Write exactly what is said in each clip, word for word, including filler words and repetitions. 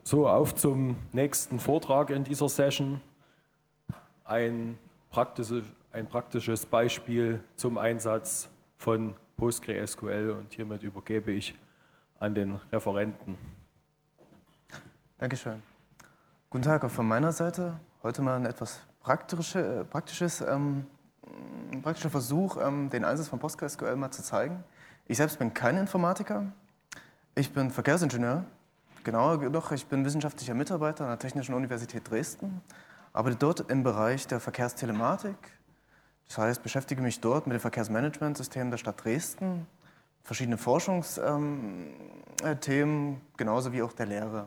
So, auf zum nächsten Vortrag in dieser Session. Ein, praktische, ein praktisches Beispiel zum Einsatz von PostgreSQL und hiermit übergebe ich an den Referenten. Dankeschön. Guten Tag auch von meiner Seite. Heute mal ein etwas praktische, praktisches, ähm, ein praktischer Versuch, ähm, den Einsatz von PostgreSQL mal zu zeigen. Ich selbst bin kein Informatiker. Ich bin Verkehrsingenieur. Genauer jedoch, ich bin wissenschaftlicher Mitarbeiter an der Technischen Universität Dresden, arbeite dort im Bereich der Verkehrstelematik. Das heißt, beschäftige mich dort mit dem Verkehrsmanagementsystemen der Stadt Dresden, verschiedene Forschungsthemen, ähm, genauso wie auch der Lehre.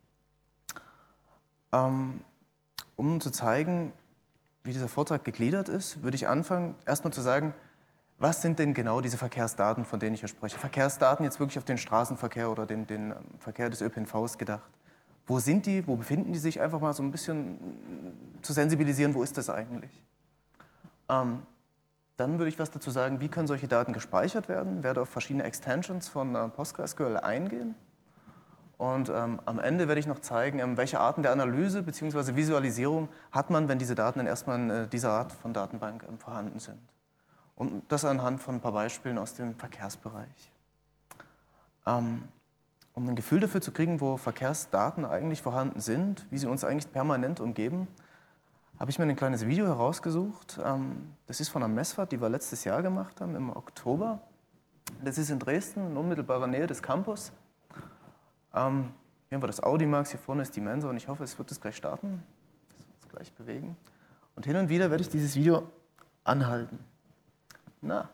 Ähm, um zu zeigen, wie dieser Vortrag gegliedert ist, würde ich anfangen, erstmal zu sagen, was sind denn genau diese Verkehrsdaten, von denen ich hier spreche? Verkehrsdaten jetzt wirklich auf den Straßenverkehr oder den, den Verkehr des Ö P N Vs gedacht. Wo sind die, wo befinden die sich? Einfach mal so ein bisschen zu sensibilisieren, wo ist das eigentlich? Ähm, dann würde ich was dazu sagen, wie können solche Daten gespeichert werden, werde auf verschiedene Extensions von äh, PostgreSQL eingehen. Und ähm, am Ende werde ich noch zeigen, ähm, welche Arten der Analyse bzw. Visualisierung hat man, wenn diese Daten dann erstmal in äh, dieser Art von Datenbank ähm, vorhanden sind. Und das anhand von ein paar Beispielen aus dem Verkehrsbereich. Ähm, um ein Gefühl dafür zu kriegen, wo Verkehrsdaten eigentlich vorhanden sind, wie sie uns eigentlich permanent umgeben, habe ich mir ein kleines Video herausgesucht. Ähm, das ist von einer Messfahrt, die wir letztes Jahr gemacht haben, im Oktober. Das ist in Dresden, in unmittelbarer Nähe des Campus. Ähm, hier haben wir das Audimax, hier vorne ist die Mensa und ich hoffe, es wird es gleich starten. Das wird es gleich bewegen. Und hin und wieder werde ich dieses Video anhalten. Na,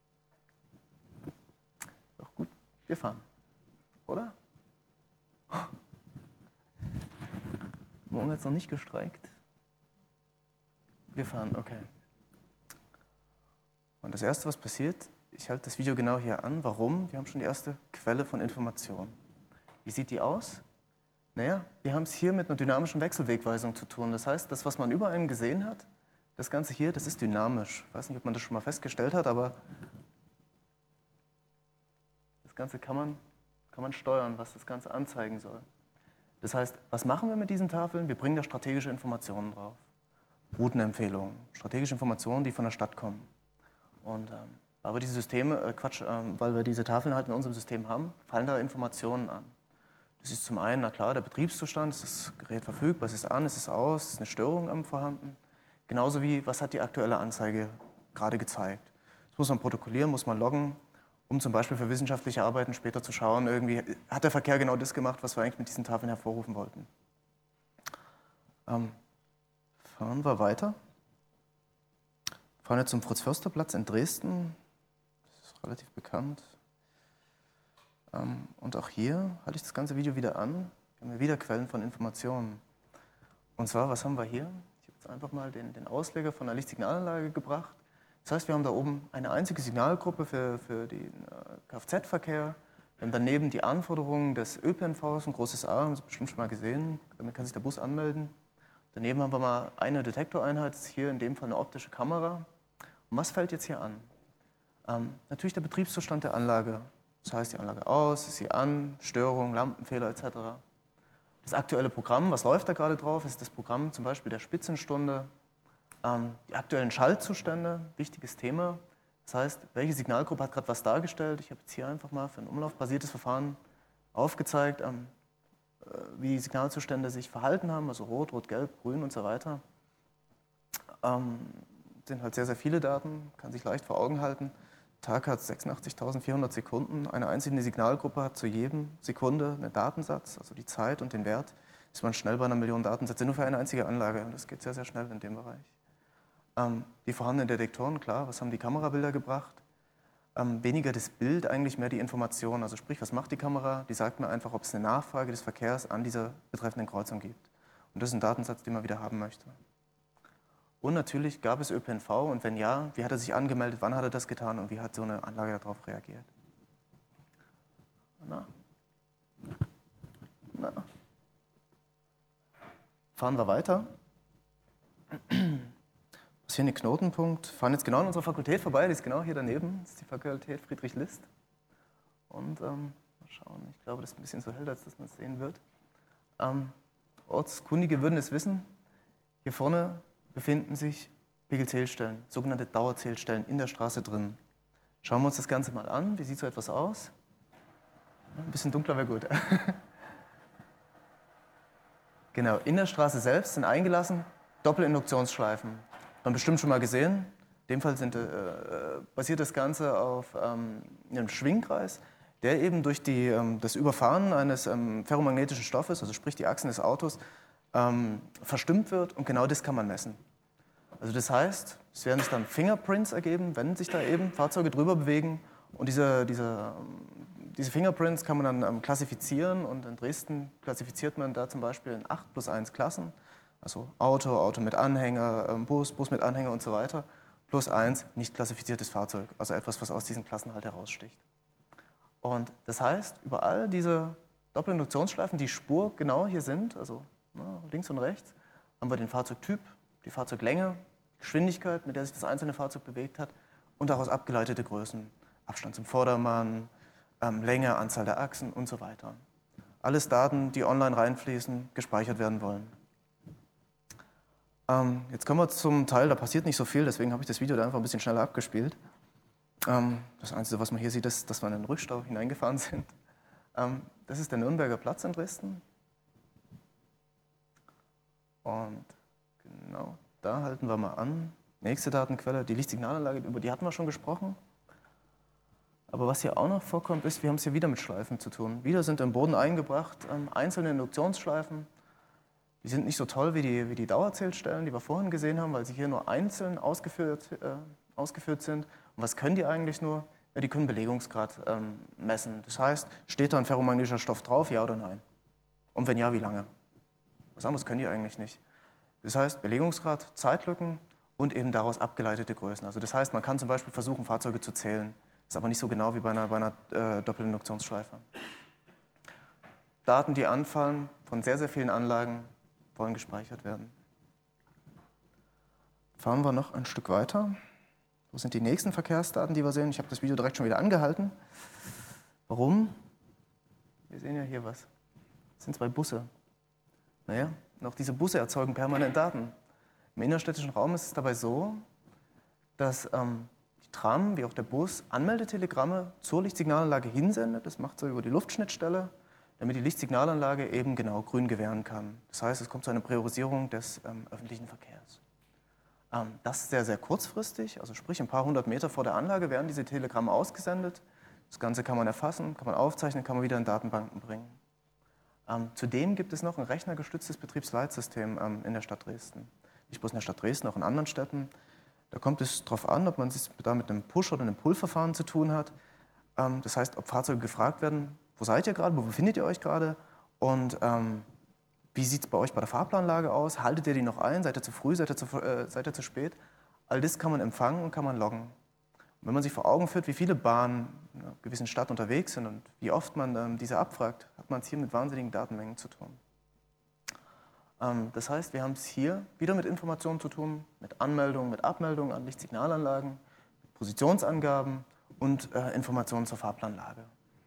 doch gut, wir fahren, oder? Morgen hat es noch nicht gestreikt. Wir fahren, okay. Und das Erste, was passiert, ich halte das Video genau hier an. Warum? Wir haben schon die erste Quelle von Information. Wie sieht die aus? Naja, wir haben es hier mit einer dynamischen Wechselwegweisung zu tun. Das heißt, das, was man über einem gesehen hat, das Ganze hier, das ist dynamisch. Ich weiß nicht, ob man das schon mal festgestellt hat, aber das Ganze kann man, kann man steuern, was das Ganze anzeigen soll. Das heißt, was machen wir mit diesen Tafeln? Wir bringen da strategische Informationen drauf. Routenempfehlungen, strategische Informationen, die von der Stadt kommen. Und ähm, weil wir diese Systeme, äh, Quatsch, äh, weil wir diese Tafeln halt in unserem System haben, fallen da Informationen an. Das ist zum einen, na klar, der Betriebszustand, ist das Gerät verfügbar, ist es an, ist es aus, ist eine Störung am vorhanden. Genauso wie, was hat die aktuelle Anzeige gerade gezeigt. Das muss man protokollieren, muss man loggen, um zum Beispiel für wissenschaftliche Arbeiten später zu schauen, irgendwie, hat der Verkehr genau das gemacht, was wir eigentlich mit diesen Tafeln hervorrufen wollten. Ähm, fahren wir weiter. Fahren jetzt zum Fritz-Förster-Platz in Dresden. Das ist relativ bekannt. Ähm, und auch hier halte ich das ganze Video wieder an. Wir haben hier wieder Quellen von Informationen. Und zwar, was haben wir hier? Ich habe jetzt einfach mal den, den Ausleger von der Lichtsignalanlage gebracht. Das heißt, wir haben da oben eine einzige Signalgruppe für, für den äh, Kfz-Verkehr. Wir haben daneben die Anforderungen des Ö P N Vs, ein großes A, haben Sie bestimmt schon mal gesehen. Damit kann sich der Bus anmelden. Daneben haben wir mal eine Detektoreinheit, hier in dem Fall eine optische Kamera. Und was fällt jetzt hier an? Ähm, natürlich der Betriebszustand der Anlage. Das heißt, die Anlage aus, ist sie an, Störung, Lampenfehler et cetera. Das aktuelle Programm, was läuft da gerade drauf, ist das Programm zum Beispiel der Spitzenstunde. Ähm, die aktuellen Schaltzustände, wichtiges Thema. Das heißt, welche Signalgruppe hat gerade was dargestellt? Ich habe jetzt hier einfach mal für ein umlaufbasiertes Verfahren aufgezeigt, ähm, wie die Signalzustände sich verhalten haben, also rot, rot, gelb, grün und so weiter. Ähm, sind halt sehr, sehr viele Daten, kann sich leicht vor Augen halten. Tag hat sechsundachtzigtausendvierhundert Sekunden. Eine einzelne Signalgruppe hat zu jedem Sekunde einen Datensatz, also die Zeit und den Wert. Ist man schnell bei einer Million Datensätze nur für eine einzige Anlage. Das geht sehr, sehr schnell in dem Bereich. Ähm, die vorhandenen Detektoren, klar, was haben die Kamerabilder gebracht? Ähm, weniger das Bild, eigentlich mehr die Information. Also sprich, was macht die Kamera? Die sagt mir einfach, ob es eine Nachfrage des Verkehrs an dieser betreffenden Kreuzung gibt. Und das ist ein Datensatz, den man wieder haben möchte. Und natürlich gab es Ö P N V und wenn ja, wie hat er sich angemeldet, wann hat er das getan und wie hat so eine Anlage darauf reagiert? Na. Na. Fahren wir weiter. Das ist hier ein Knotenpunkt. Wir fahren jetzt genau an unserer Fakultät vorbei, die ist genau hier daneben. Das ist die Fakultät Friedrich List. Und ähm, mal schauen, ich glaube, das ist ein bisschen so hell, als dass man es sehen wird. Ähm, Ortskundige würden es wissen, hier vorne befinden sich Pegelzählstellen, sogenannte Dauerzählstellen in der Straße drin. Schauen wir uns das Ganze mal an. Wie sieht so etwas aus? Ein bisschen dunkler wäre gut. Genau, in der Straße selbst sind eingelassen Doppelinduktionsschleifen. Man bestimmt schon mal gesehen. In dem Fall sind, äh, basiert das Ganze auf ähm, einem Schwingkreis, der eben durch die, ähm, das Überfahren eines ähm, ferromagnetischen Stoffes, also sprich die Achsen des Autos, ähm, verstimmt wird, und genau das kann man messen. Also das heißt, es werden sich dann Fingerprints ergeben, wenn sich da eben Fahrzeuge drüber bewegen, und diese, diese, diese Fingerprints kann man dann ähm, klassifizieren, und in Dresden klassifiziert man da zum Beispiel in acht plus eins Klassen, also Auto, Auto mit Anhänger, ähm, Bus, Bus mit Anhänger und so weiter, plus eins nicht klassifiziertes Fahrzeug, also etwas, was aus diesen Klassen halt heraussticht. Und das heißt, überall diese Doppelinduktionsschleifen, die spurgenau hier sind, also na, links und rechts, haben wir den Fahrzeugtyp, die Fahrzeuglänge, Geschwindigkeit, mit der sich das einzelne Fahrzeug bewegt hat, und daraus abgeleitete Größen, Abstand zum Vordermann, ähm, Länge, Anzahl der Achsen und so weiter. Alles Daten, die online reinfließen, gespeichert werden wollen. Ähm, jetzt kommen wir zum Teil, da passiert nicht so viel, deswegen habe ich das Video da einfach ein bisschen schneller abgespielt. Ähm, das Einzige, was man hier sieht, ist, dass wir in den Rückstau hineingefahren sind. Ähm, das ist der Nürnberger Platz in Dresden. Und genau, da halten wir mal an. Nächste Datenquelle, die Lichtsignalanlage, über die hatten wir schon gesprochen. Aber was hier auch noch vorkommt, ist, wir haben es hier wieder mit Schleifen zu tun. Wieder sind im Boden eingebracht ähm, einzelne Induktionsschleifen. Die sind nicht so toll wie die, wie die Dauerzählstellen, die wir vorhin gesehen haben, weil sie hier nur einzeln ausgeführt, äh, ausgeführt sind. Und was können die eigentlich nur? Ja, die können Belegungsgrad ähm, messen. Das heißt, steht da ein ferromagnetischer Stoff drauf, ja oder nein? Und wenn ja, wie lange? Was anderes können die eigentlich nicht. Das heißt, Belegungsgrad, Zeitlücken und eben daraus abgeleitete Größen. Also das heißt, man kann zum Beispiel versuchen, Fahrzeuge zu zählen. Das ist aber nicht so genau wie bei einer, bei einer äh, Doppelinduktionsschleife. Daten, die anfallen von sehr, sehr vielen Anlagen, wollen gespeichert werden. Fahren wir noch ein Stück weiter. Wo sind die nächsten Verkehrsdaten, die wir sehen? Ich habe das Video direkt schon wieder angehalten. Warum? Wir sehen ja hier was. Das sind zwei Busse. Naja, und auch diese Busse erzeugen permanent Daten. Im innerstädtischen Raum ist es dabei so, dass ähm, die Tram, wie auch der Bus, Anmeldetelegramme zur Lichtsignalanlage hinsendet. Das macht so über die Luftschnittstelle, damit die Lichtsignalanlage eben genau grün gewähren kann. Das heißt, es kommt zu einer Priorisierung des ähm, öffentlichen Verkehrs. Ähm, das ist sehr, sehr kurzfristig, also sprich ein paar hundert Meter vor der Anlage werden diese Telegramme ausgesendet. Das Ganze kann man erfassen, kann man aufzeichnen, kann man wieder in Datenbanken bringen. Ähm, zudem gibt es noch ein rechnergestütztes Betriebsleitsystem ähm, in der Stadt Dresden. Nicht bloß in der Stadt Dresden, auch in anderen Städten. Da kommt es darauf an, ob man es da mit einem Push- oder einem Pull-Verfahren zu tun hat. Ähm, das heißt, ob Fahrzeuge gefragt werden, wo seid ihr gerade, wo befindet ihr euch gerade und ähm, wie sieht es bei euch bei der Fahrplanlage aus, haltet ihr die noch ein, seid ihr zu früh, seid ihr zu, äh, seid ihr zu spät. All das kann man empfangen und kann man loggen. Und wenn man sich vor Augen führt, wie viele Bahnen in einer gewissen Stadt unterwegs sind und wie oft man ähm, diese abfragt, hat man es hier mit wahnsinnigen Datenmengen zu tun. Ähm, das heißt, wir haben es hier wieder mit Informationen zu tun, mit Anmeldungen, mit Abmeldungen an Lichtsignalanlagen, mit Positionsangaben und äh, Informationen zur Fahrplanlage.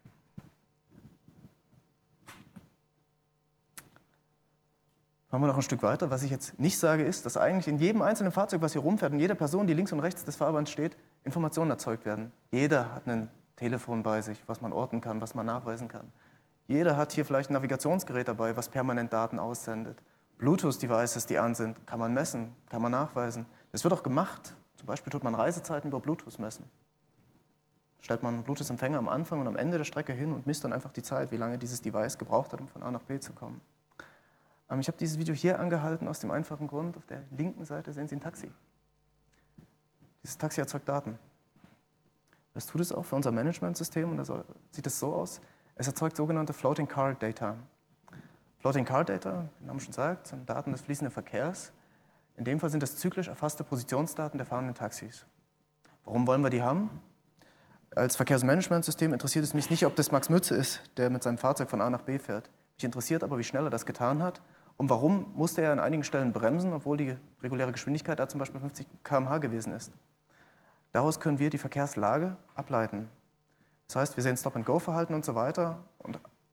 Fahren wir noch ein Stück weiter. Was ich jetzt nicht sage, ist, dass eigentlich in jedem einzelnen Fahrzeug, was hier rumfährt, und jeder Person, die links und rechts des Fahrbands steht, Informationen erzeugt werden. Jeder hat ein Telefon bei sich, was man orten kann, was man nachweisen kann. Jeder hat hier vielleicht ein Navigationsgerät dabei, was permanent Daten aussendet. Bluetooth-Devices, die an sind, kann man messen, kann man nachweisen. Das wird auch gemacht. Zum Beispiel tut man Reisezeiten über Bluetooth messen. Stellt man einen Bluetooth-Empfänger am Anfang und am Ende der Strecke hin und misst dann einfach die Zeit, wie lange dieses Device gebraucht hat, um von A nach B zu kommen. Ich habe dieses Video hier angehalten aus dem einfachen Grund, auf der linken Seite sehen Sie ein Taxi. Dieses Taxi erzeugt Daten. Das tut es auch für unser Managementsystem und da sieht es so aus. Es erzeugt sogenannte Floating Car Data. Floating Car Data, wie der Name schon sagt, sind Daten des fließenden Verkehrs. In dem Fall sind das zyklisch erfasste Positionsdaten der fahrenden Taxis. Warum wollen wir die haben? Als Verkehrsmanagementsystem interessiert es mich nicht, ob das Max Mütze ist, der mit seinem Fahrzeug von A nach B fährt. Mich interessiert aber, wie schnell er das getan hat. Und warum musste er an einigen Stellen bremsen, obwohl die reguläre Geschwindigkeit da zum Beispiel fünfzig Kilometer pro Stunde gewesen ist. Daraus können wir die Verkehrslage ableiten. Das heißt, wir sehen Stop-and-Go-Verhalten und so weiter. Und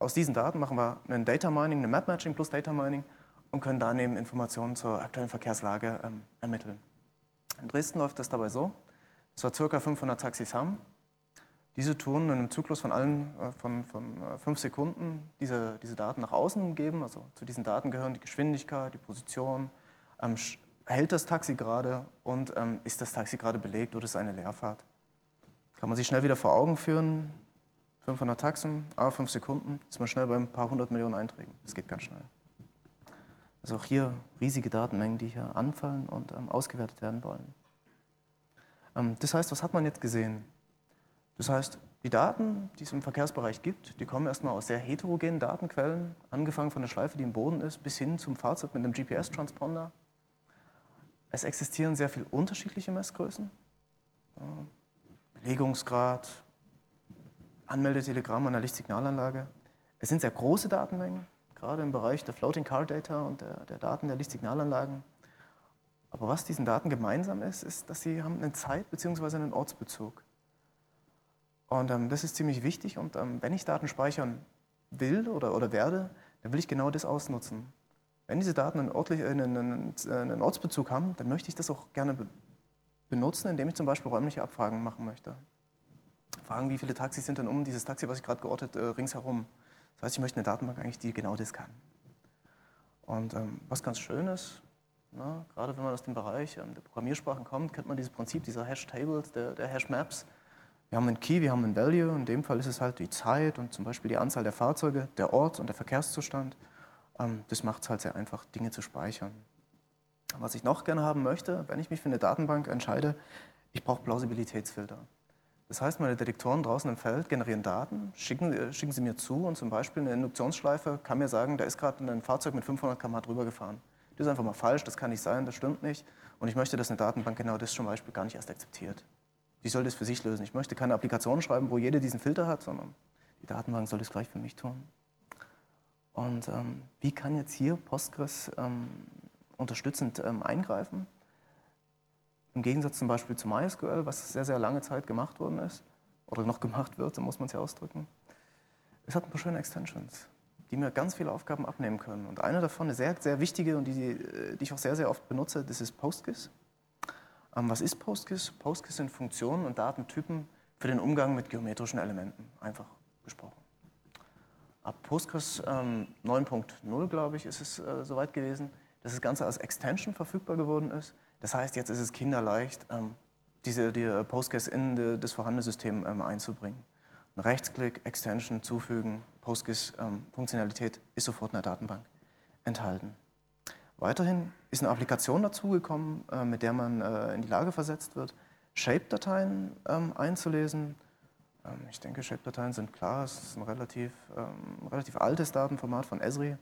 aus diesen Daten machen wir ein Data Mining, eine Map Matching plus Data Mining und können daneben Informationen zur aktuellen Verkehrslage ähm, ermitteln. In Dresden läuft das dabei so, dass wir ca. fünfhundert Taxis haben. Diese Touren in einem Zyklus von, allen, äh, von, von äh, fünf Sekunden diese, diese Daten nach außen geben. Also zu diesen Daten gehören die Geschwindigkeit, die Position, ähm, hält das Taxi gerade und ähm, ist das Taxi gerade belegt oder ist es eine Leerfahrt. Kann man sich schnell wieder vor Augen führen. fünfhundert Taxen, a fünf Sekunden, ist man schnell bei ein paar hundert Millionen Einträgen. Das geht ganz schnell. Also auch hier riesige Datenmengen, die hier anfallen und ähm, ausgewertet werden wollen. Ähm, das heißt, was hat man jetzt gesehen? Das heißt, die Daten, die es im Verkehrsbereich gibt, die kommen erstmal aus sehr heterogenen Datenquellen, angefangen von der Schleife, die im Boden ist, bis hin zum Fahrzeug mit einem G P S-Transponder. Es existieren sehr viele unterschiedliche Messgrößen. Belegungsgrad, Anmeldetelegramm an der Lichtsignalanlage. Es sind sehr große Datenmengen, gerade im Bereich der Floating Car Data und der, der Daten der Lichtsignalanlagen. Aber was diesen Daten gemeinsam ist, ist, dass sie haben einen Zeit- bzw. einen Ortsbezug. Und ähm, das ist ziemlich wichtig. Und ähm, wenn ich Daten speichern will oder, oder werde, dann will ich genau das ausnutzen. Wenn diese Daten einen, örtlich, einen, einen, einen Ortsbezug haben, dann möchte ich das auch gerne be benutzen, indem ich zum Beispiel räumliche Abfragen machen möchte. Fragen, wie viele Taxis sind denn um dieses Taxi, was ich gerade geortet, äh, ringsherum. Das heißt, ich möchte eine Datenbank eigentlich, die genau das kann. Und ähm, was ganz schön ist, na, gerade wenn man aus dem Bereich ähm, der Programmiersprachen kommt, kennt man dieses Prinzip dieser Hash-Tables, der, der Hash-Maps. Wir haben einen Key, wir haben einen Value, in dem Fall ist es halt die Zeit und zum Beispiel die Anzahl der Fahrzeuge, der Ort und der Verkehrszustand. Ähm, das macht es halt sehr einfach, Dinge zu speichern. Was ich noch gerne haben möchte, wenn ich mich für eine Datenbank entscheide, ich brauche Plausibilitätsfilter. Das heißt, meine Detektoren draußen im Feld generieren Daten, schicken, schicken sie mir zu und zum Beispiel eine Induktionsschleife kann mir sagen, da ist gerade ein Fahrzeug mit fünfhundert Kilometer pro Stunde drüber gefahren. Das ist einfach mal falsch, das kann nicht sein, das stimmt nicht. Und ich möchte, dass eine Datenbank genau das zum Beispiel gar nicht erst akzeptiert. Die soll das für sich lösen. Ich möchte keine Applikation schreiben, wo jede diesen Filter hat, sondern die Datenbank soll das gleich für mich tun. Und ähm, wie kann jetzt hier Postgres ähm, unterstützend ähm, eingreifen? Im Gegensatz zum Beispiel zu MySQL, was sehr, sehr lange Zeit gemacht worden ist, oder noch gemacht wird, so muss man es ja ausdrücken. Es hat ein paar schöne Extensions, die mir ganz viele Aufgaben abnehmen können. Und eine davon, eine sehr, sehr wichtige und die, die ich auch sehr, sehr oft benutze, das ist PostGIS. Ähm, was ist PostGIS? PostGIS sind Funktionen und Datentypen für den Umgang mit geometrischen Elementen, einfach gesprochen. Ab Postgres ähm, neun Punkt null, glaube ich, ist es äh, soweit gewesen, dass das Ganze als Extension verfügbar geworden ist. Das heißt, jetzt ist es kinderleicht, ähm, diese die Postgres in die, das vorhandene System ähm, einzubringen. Ein Rechtsklick, Extension zufügen, PostGIS-Funktionalität ähm, ist sofort in der Datenbank enthalten. Weiterhin ist eine Applikation dazugekommen, äh, mit der man äh, in die Lage versetzt wird, Shape-Dateien ähm, einzulesen. Ähm, ich denke, Shape-Dateien sind klar, es ist ein relativ, ähm, relativ altes Datenformat von Esri,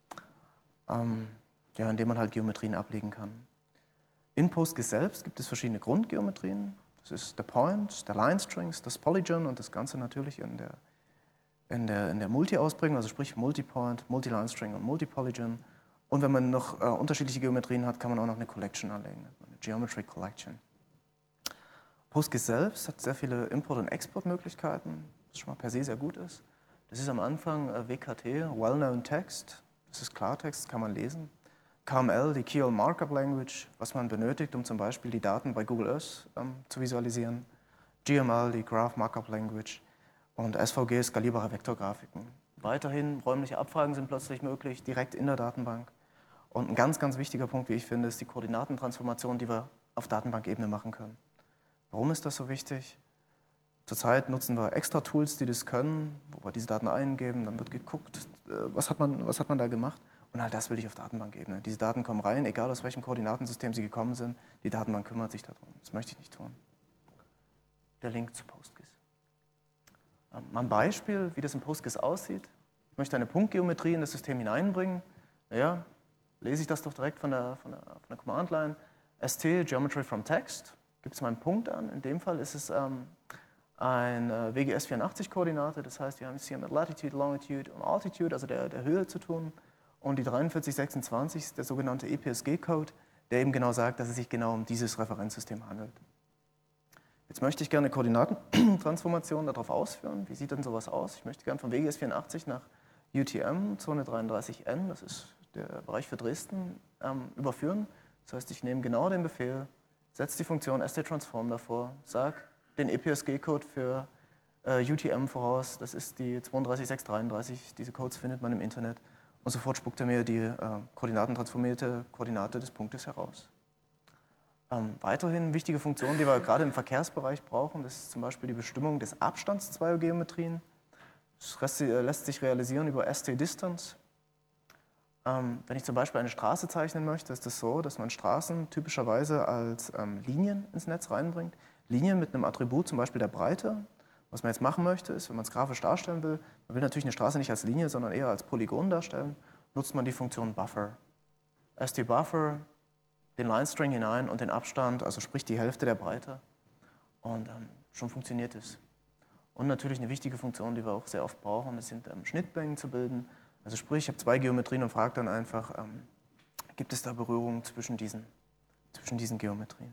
ähm, ja, in dem man halt Geometrien ablegen kann. In PostGIS selbst gibt es verschiedene Grundgeometrien. Das ist der Point, der Line Strings, das Polygon und das Ganze natürlich in der, in der, in der Multi-Ausprägung, also sprich Multipoint, Multi-Line String und Multi-Polygon. Und wenn man noch äh, unterschiedliche Geometrien hat, kann man auch noch eine Collection anlegen, eine Geometry Collection. PostGIS selbst hat sehr viele Import- und Exportmöglichkeiten, was schon mal per se sehr gut ist. Das ist am Anfang äh, W K T, Well-Known Text, das ist Klartext, kann man lesen. K M L, die Key All Markup Language, was man benötigt, um zum Beispiel die Daten bei Google Earth ähm, zu visualisieren. G M L, die Graph Markup Language und S V G, skalierbare Vektorgrafiken. Weiterhin räumliche Abfragen sind plötzlich möglich, direkt in der Datenbank. Und ein ganz, ganz wichtiger Punkt, wie ich finde, ist die Koordinatentransformation, die wir auf Datenbankebene machen können. Warum ist das so wichtig? Zurzeit nutzen wir extra Tools, die das können, wo wir diese Daten eingeben, dann wird geguckt, was hat man, was hat man da gemacht. Und all das will ich auf Datenbankebene. Diese Daten kommen rein, egal aus welchem Koordinatensystem sie gekommen sind, die Datenbank kümmert sich darum. Das möchte ich nicht tun. Der Link zu PostGIS. Mal ein Beispiel, wie das in PostGIS aussieht. Ich möchte eine Punktgeometrie in das System hineinbringen. Naja, lese ich das doch direkt von der, von der, von der Command-Line. S T, Geometry from Text, gibt es mal einen Punkt an. In dem Fall ist es ähm, eine W G S vierundachtzig-Koordinate. Das heißt, wir haben es hier mit Latitude, Longitude und Altitude, also der, der Höhe zu tun. Und die dreiundvierzig sechsundzwanzig ist der sogenannte E P S G-Code, der eben genau sagt, dass es sich genau um dieses Referenzsystem handelt. Jetzt möchte ich gerne eine Koordinatentransformation darauf ausführen. Wie sieht denn sowas aus? Ich möchte gerne von W G S vierundachtzig nach U T M zweihundertdreiunddreißig N, das ist der Bereich für Dresden, ähm, überführen. Das heißt, ich nehme genau den Befehl, setze die Funktion sttransform davor, sage den E P S G-Code für äh, U T M voraus, das ist die zwei drei sechs drei drei, diese Codes findet man im Internet und sofort spuckt er mir die äh, koordinatentransformierte Koordinate des Punktes heraus. Ähm, weiterhin wichtige Funktionen, die wir gerade im Verkehrsbereich brauchen, das ist zum Beispiel die Bestimmung des Abstands zweier Geometrien. Das lässt sich realisieren über st-distance. Ähm, wenn ich zum Beispiel eine Straße zeichnen möchte, ist es das so, dass man Straßen typischerweise als ähm, Linien ins Netz reinbringt. Linien mit einem Attribut, zum Beispiel der Breite. Was man jetzt machen möchte, ist, wenn man es grafisch darstellen will, man will natürlich eine Straße nicht als Linie, sondern eher als Polygon darstellen, nutzt man die Funktion Buffer. st-buffer, den Line-String hinein und den Abstand, also sprich die Hälfte der Breite. Und ähm, schon funktioniert es. Und natürlich eine wichtige Funktion, die wir auch sehr oft brauchen, das sind ähm, Schnittmengen zu bilden. Also sprich, ich habe zwei Geometrien und frage dann einfach, ähm, gibt es da Berührungen zwischen diesen, zwischen diesen Geometrien?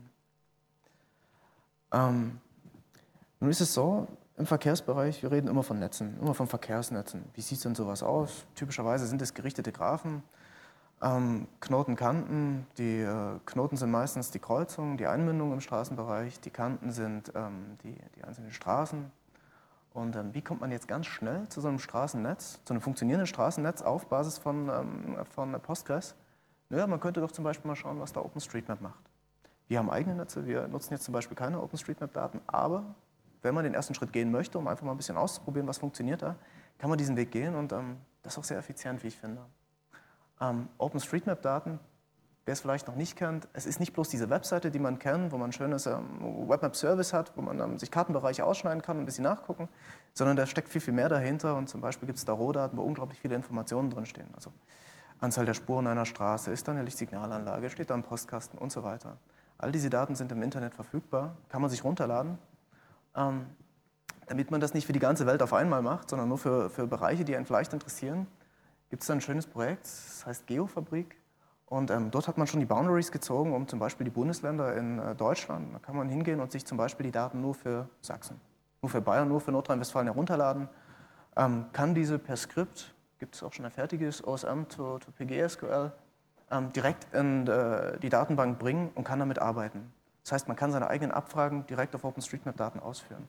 Ähm, nun ist es so, im Verkehrsbereich, wir reden immer von Netzen, immer von Verkehrsnetzen. Wie sieht denn sowas aus? Typischerweise sind es gerichtete Graphen, ähm, Knoten, Kanten. Die äh, Knoten sind meistens die Kreuzungen, die Einmündungen im Straßenbereich. Die Kanten sind ähm, die, die einzelnen Straßen. Und ähm, wie kommt man jetzt ganz schnell zu so einem Straßennetz, zu einem funktionierenden Straßennetz auf Basis von, ähm, von Postgres? Naja, man könnte doch zum Beispiel mal schauen, was da OpenStreetMap macht. Wir haben eigene Netze, wir nutzen jetzt zum Beispiel keine OpenStreetMap-Daten, aber wenn man den ersten Schritt gehen möchte, um einfach mal ein bisschen auszuprobieren, was funktioniert da, kann man diesen Weg gehen und ähm, das ist auch sehr effizient, wie ich finde. Ähm, OpenStreetMap-Daten, wer es vielleicht noch nicht kennt, es ist nicht bloß diese Webseite, die man kennt, wo man ein schönes ähm, Webmap-Service hat, wo man ähm, sich Kartenbereiche ausschneiden kann und ein bisschen nachgucken, sondern da steckt viel, viel mehr dahinter und zum Beispiel gibt es da Rohdaten, wo unglaublich viele Informationen drinstehen. Also Anzahl der Spuren einer Straße, ist da eine Lichtsignalanlage, steht da ein Postkasten und so weiter. All diese Daten sind im Internet verfügbar, kann man sich runterladen, ähm, damit man das nicht für die ganze Welt auf einmal macht, sondern nur für, für Bereiche, die einen vielleicht interessieren. Gibt es da ein schönes Projekt, das heißt Geofabrik. Und ähm, dort hat man schon die Boundaries gezogen, um zum Beispiel die Bundesländer in äh, Deutschland. Da kann man hingehen und sich zum Beispiel die Daten nur für Sachsen, nur für Bayern, nur für Nordrhein-Westfalen herunterladen. Ähm, kann diese per Skript, gibt es auch schon ein fertiges O S M to, to P G S Q L, ähm, direkt in äh, die Datenbank bringen und kann damit arbeiten. Das heißt, man kann seine eigenen Abfragen direkt auf OpenStreetMap-Daten ausführen.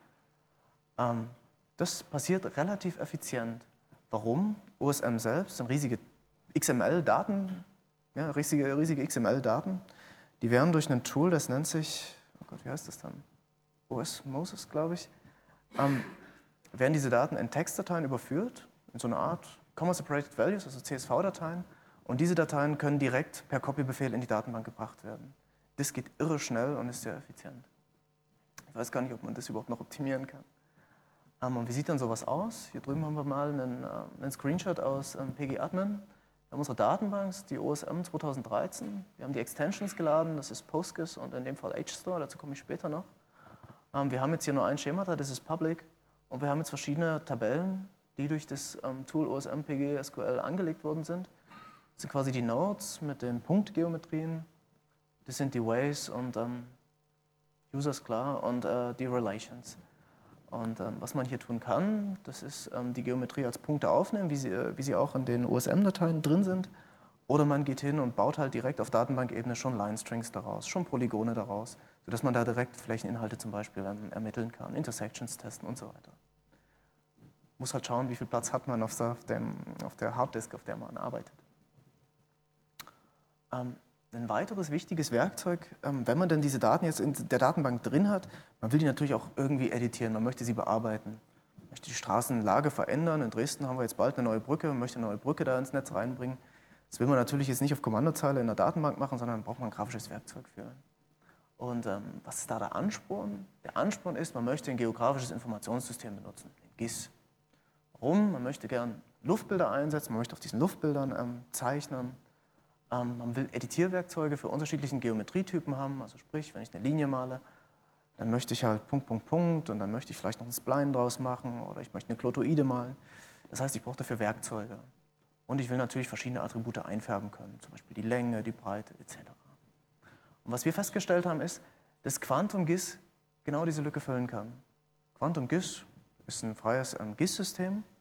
Ähm, das passiert relativ effizient. Warum? O S M selbst sind riesige X M L-Daten, ja, riesige, riesige X M L-Daten. Die werden durch ein Tool, das nennt sich, oh Gott, wie heißt das dann? Osmosis, glaube ich, ähm, werden diese Daten in Textdateien überführt, in so eine Art Comma-Separated Values, also C S V-Dateien. Und diese Dateien können direkt per Copy-Befehl in die Datenbank gebracht werden. Das geht irre schnell und ist sehr effizient. Ich weiß gar nicht, ob man das überhaupt noch optimieren kann. Um, und wie sieht dann sowas aus? Hier drüben haben wir mal einen, uh, einen Screenshot aus um, P G Admin. Wir haben unsere Datenbank, die O S M zweitausenddreizehn. Wir haben die Extensions geladen, das ist Postgres und in dem Fall HStore, dazu komme ich später noch. Um, wir haben jetzt hier nur ein Schema, das ist Public. Und wir haben jetzt verschiedene Tabellen, die durch das um, Tool O S M P G S Q L angelegt worden sind. Das sind quasi die Nodes mit den Punktgeometrien. Das sind die Ways und um, Users, klar, und uh, die Relations. Und ähm, was man hier tun kann, das ist ähm, die Geometrie als Punkte aufnehmen, wie sie, äh, wie sie auch in den O S M-Dateien drin sind. Oder man geht hin und baut halt direkt auf Datenbankebene schon Line-Strings daraus, schon Polygone daraus, sodass man da direkt Flächeninhalte zum Beispiel ähm, ermitteln kann, Intersections testen und so weiter. Muss halt schauen, wie viel Platz hat man auf der, auf dem, auf der Harddisk, auf der man arbeitet. Ähm, Ein weiteres wichtiges Werkzeug, wenn man denn diese Daten jetzt in der Datenbank drin hat, man will die natürlich auch irgendwie editieren, man möchte sie bearbeiten. Man möchte die Straßenlage verändern. In Dresden haben wir jetzt bald eine neue Brücke, man möchte eine neue Brücke da ins Netz reinbringen. Das will man natürlich jetzt nicht auf Kommandozeile in der Datenbank machen, sondern braucht man ein grafisches Werkzeug für. Und ähm, was ist da der Ansporn? Der Ansporn ist, man möchte ein geografisches Informationssystem benutzen, G I S. Warum? Man möchte gern Luftbilder einsetzen, man möchte auf diesen Luftbildern ähm, zeichnen. Man will Editierwerkzeuge für unterschiedliche Geometrietypen haben, also sprich, wenn ich eine Linie male, dann möchte ich halt Punkt, Punkt, Punkt und dann möchte ich vielleicht noch ein Spline draus machen oder ich möchte eine Klotoide malen. Das heißt, ich brauche dafür Werkzeuge. Und ich will natürlich verschiedene Attribute einfärben können, zum Beispiel die Länge, die Breite et cetera. Und was wir festgestellt haben, ist, dass Quantum G I S genau diese Lücke füllen kann. Quantum G I S ist ein freies ähm, G I S-System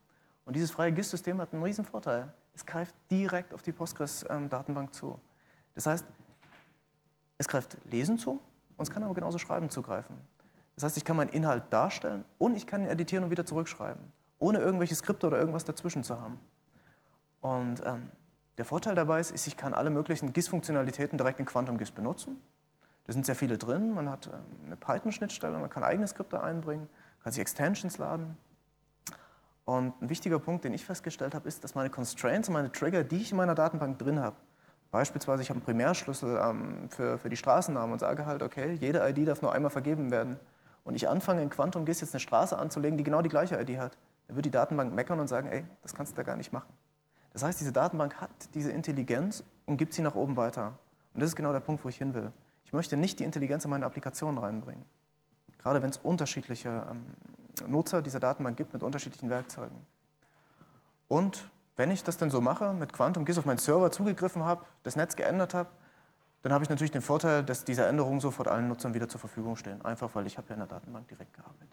Und dieses freie GIS-System hat einen riesen Vorteil. Es greift direkt auf die Postgres-Datenbank zu. Das heißt, es greift Lesen zu und es kann aber genauso Schreiben zugreifen. Das heißt, ich kann meinen Inhalt darstellen und ich kann ihn editieren und wieder zurückschreiben, ohne irgendwelche Skripte oder irgendwas dazwischen zu haben. Und ähm, der Vorteil dabei ist, ich kann alle möglichen GIS-Funktionalitäten direkt in Quantum GIS benutzen. Da sind sehr viele drin, man hat ähm, eine Python-Schnittstelle, man kann eigene Skripte einbringen, kann sich Extensions laden. Und ein wichtiger Punkt, den ich festgestellt habe, ist, dass meine Constraints und meine Trigger, die ich in meiner Datenbank drin habe, beispielsweise ich habe einen Primärschlüssel ähm, für, für die Straßennamen und sage halt, okay, jede I D darf nur einmal vergeben werden. Und ich anfange in Quantum GIS jetzt eine Straße anzulegen, die genau die gleiche I D hat. Dann wird die Datenbank meckern und sagen, ey, das kannst du da gar nicht machen. Das heißt, diese Datenbank hat diese Intelligenz und gibt sie nach oben weiter. Und das ist genau der Punkt, wo ich hin will. Ich möchte nicht die Intelligenz in meine Applikationen reinbringen. Gerade wenn es unterschiedliche ähm, Nutzer dieser Datenbank gibt mit unterschiedlichen Werkzeugen. Und wenn ich das dann so mache, mit Quantum GIS auf meinen Server zugegriffen habe, das Netz geändert habe, dann habe ich natürlich den Vorteil, dass diese Änderungen sofort allen Nutzern wieder zur Verfügung stehen. Einfach, weil ich habe ja in der Datenbank direkt gearbeitet.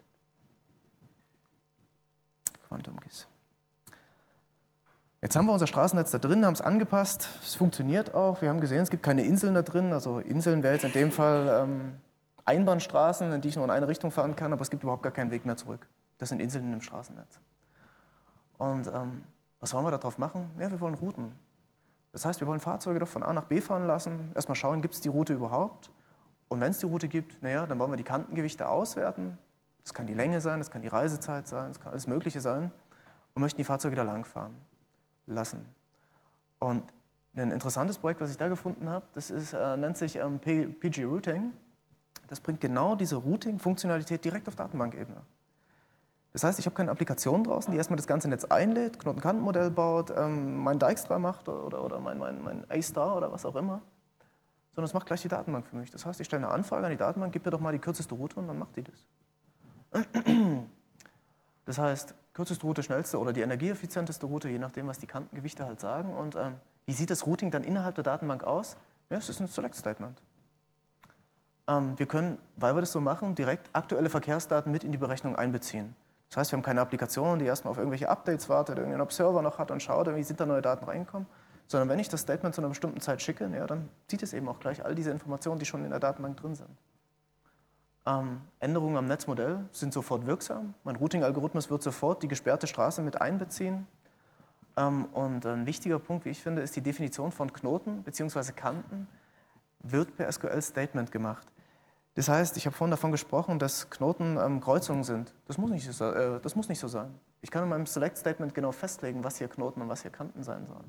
Quantum GIS. Jetzt haben wir unser Straßennetz da drin, haben es angepasst. Es funktioniert auch. Wir haben gesehen, es gibt keine Inseln da drin. Also Inseln wäre jetzt in dem Fall ähm, Einbahnstraßen, in die ich nur in eine Richtung fahren kann, aber es gibt überhaupt gar keinen Weg mehr zurück. Das sind Inseln im Straßennetz. Und ähm, was wollen wir darauf machen? Ja, wir wollen Routen. Das heißt, wir wollen Fahrzeuge doch von A nach B fahren lassen. Erstmal schauen, gibt es die Route überhaupt? Und wenn es die Route gibt, naja, dann wollen wir die Kantengewichte auswerten. Das kann die Länge sein, das kann die Reisezeit sein, das kann alles Mögliche sein. Und möchten die Fahrzeuge da langfahren lassen. Und ein interessantes Projekt, was ich da gefunden habe, das ist, äh, nennt sich ähm, P G Routing. Das bringt genau diese Routing-Funktionalität direkt auf Datenbankebene. Das heißt, ich habe keine Applikation draußen, die erstmal das ganze Netz einlädt, Knoten-Kanten-Modell baut, ähm, mein Dijkstra macht oder, oder mein, mein, mein A-Star oder was auch immer, sondern es macht gleich die Datenbank für mich. Das heißt, ich stelle eine Anfrage an die Datenbank, gib mir doch mal die kürzeste Route und dann macht die das. Das heißt, kürzeste Route, schnellste oder die energieeffizienteste Route, je nachdem, was die Kantengewichte halt sagen. Und ähm, wie sieht das Routing dann innerhalb der Datenbank aus? Ja, es ist ein Select-Statement. Ähm, wir können, weil wir das so machen, direkt aktuelle Verkehrsdaten mit in die Berechnung einbeziehen. Das heißt, wir haben keine Applikation, die erstmal auf irgendwelche Updates wartet, irgendeinen Observer noch hat und schaut, wie sind da neue Daten reingekommen, sondern wenn ich das Statement zu einer bestimmten Zeit schicke, ja, dann sieht es eben auch gleich all diese Informationen, die schon in der Datenbank drin sind. Ähm, Änderungen am Netzmodell sind sofort wirksam. Mein Routing-Algorithmus wird sofort die gesperrte Straße mit einbeziehen. Ähm, und ein wichtiger Punkt, wie ich finde, ist die Definition von Knoten bzw. Kanten wird per S Q L-Statement gemacht. Das heißt, ich habe vorhin davon gesprochen, dass Knoten ähm, Kreuzungen sind. Das muss, nicht so, äh, das muss nicht so sein. Ich kann in meinem Select-Statement genau festlegen, was hier Knoten und was hier Kanten sein sollen.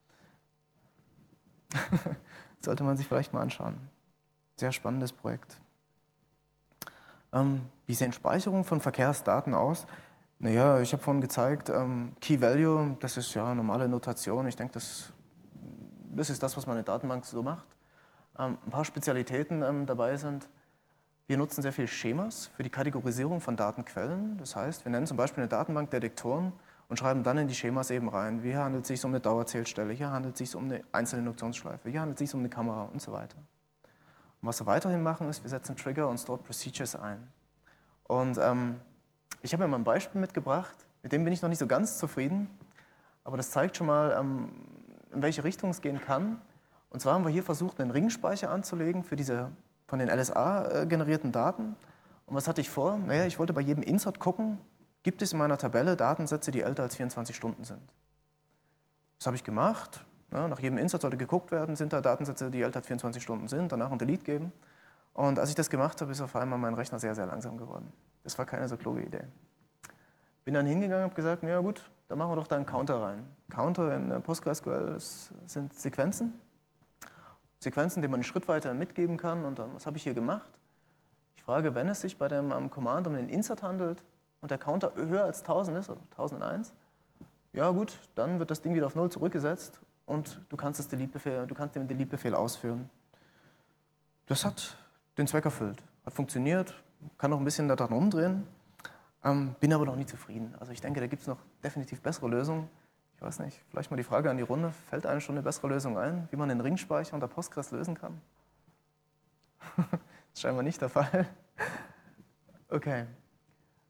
Sollte man sich vielleicht mal anschauen. Sehr spannendes Projekt. Ähm, wie sehen Speicherungen von Verkehrsdaten aus? Naja, ich habe vorhin gezeigt, ähm, Key Value, das ist ja normale Notation. Ich denke, das, das ist das, was man in der Datenbank so macht. Ähm, ein paar Spezialitäten ähm, dabei sind, wir nutzen sehr viele Schemas für die Kategorisierung von Datenquellen. Das heißt, wir nennen zum Beispiel eine Datenbank Detektoren und schreiben dann in die Schemas eben rein, hier handelt es sich um eine Dauerzählstelle, hier handelt es sich um eine einzelne Induktionsschleife, hier handelt es sich um eine Kamera und so weiter. Und was wir weiterhin machen, ist, wir setzen Trigger und Stored Procedures ein. Und ähm, ich habe mir mal ein Beispiel mitgebracht, mit dem bin ich noch nicht so ganz zufrieden, aber das zeigt schon mal, ähm, in welche Richtung es gehen kann. Und zwar haben wir hier versucht, einen Ringspeicher anzulegen für diese von den L S A äh, generierten Daten. Und was hatte ich vor? Naja, ich wollte bei jedem Insert gucken, gibt es in meiner Tabelle Datensätze, die älter als vierundzwanzig Stunden sind. Das habe ich gemacht. Ja, nach jedem Insert sollte geguckt werden, sind da Datensätze, die älter als vierundzwanzig Stunden sind, danach ein Delete geben. Und als ich das gemacht habe, ist auf einmal mein Rechner sehr, sehr langsam geworden. Das war keine so kluge Idee. Bin dann hingegangen und habe gesagt, ja gut, dann machen wir doch da einen Counter rein. Counter in PostgreSQL sind Sequenzen. Sequenzen, die man einen Schritt weiter mitgeben kann. Und dann, was habe ich hier gemacht? Ich frage, wenn es sich bei dem um, Command um den Insert handelt und der Counter höher als tausend ist, also tausendeins, ja gut, dann wird das Ding wieder auf null zurückgesetzt und du kannst, das Delete-Befehl, du kannst den Delete-Befehl ausführen. Das hat den Zweck erfüllt, hat funktioniert, kann noch ein bisschen daran rumdrehen, ähm, bin aber noch nie zufrieden. Also ich denke, da gibt es noch definitiv bessere Lösungen. Ich weiß nicht, vielleicht mal die Frage an die Runde, fällt einem schon eine bessere Lösung ein, wie man den Ringspeicher unter Postgres lösen kann? Das ist scheinbar nicht der Fall. Okay.